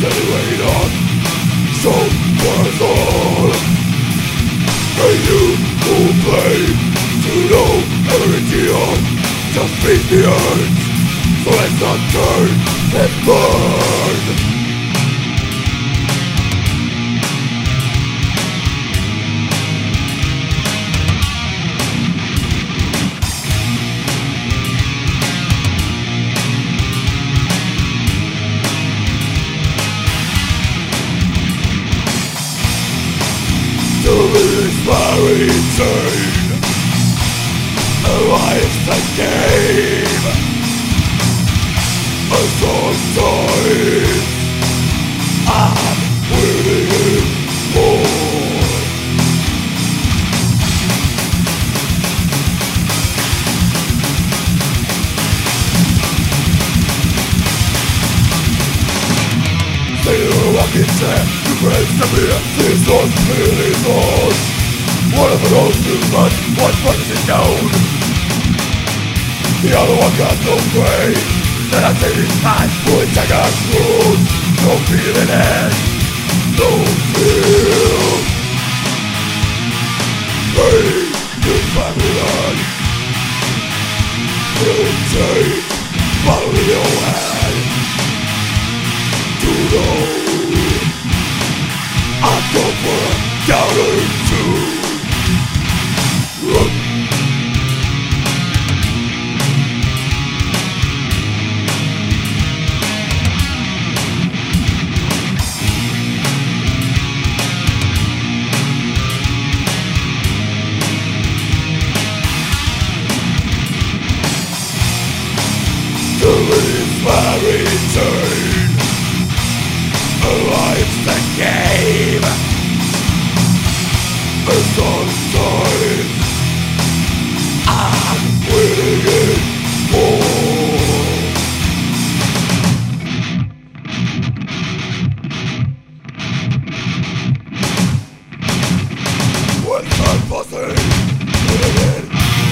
Anyway, on so was all. May you who play to know everything on just beat the earth. So let's not turn and burn. To this very chain, life's a game. Sometimes I'm waiting for. Still walking there, you praise the beer. This was really lost. One of those too much, one brings it down. The other one got no grace. Then I take his time, would take us through. No feeling it, no feel. Pain is Babylon. Feeling change, follow your hand. To know I'm going for a counter too. To this very turn, life's a game. Sometimes I'm waiting for. When I'm buzzing, waiting.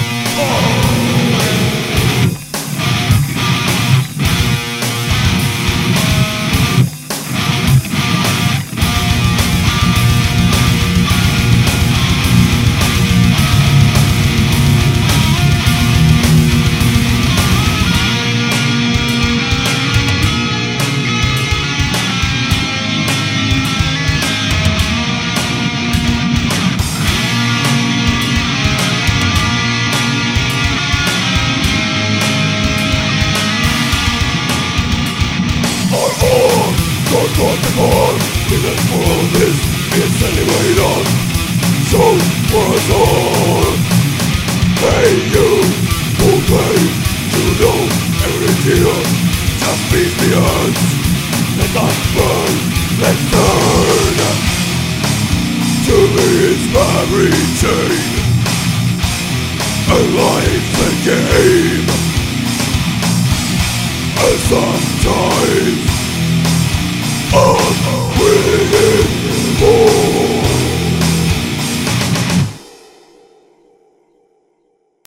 Don't want the more in this world is anyway done. So for us all, hey you who pay to know everything. Just beat the earth, let us burn, let's turn. To me it's very chain, a life's a game.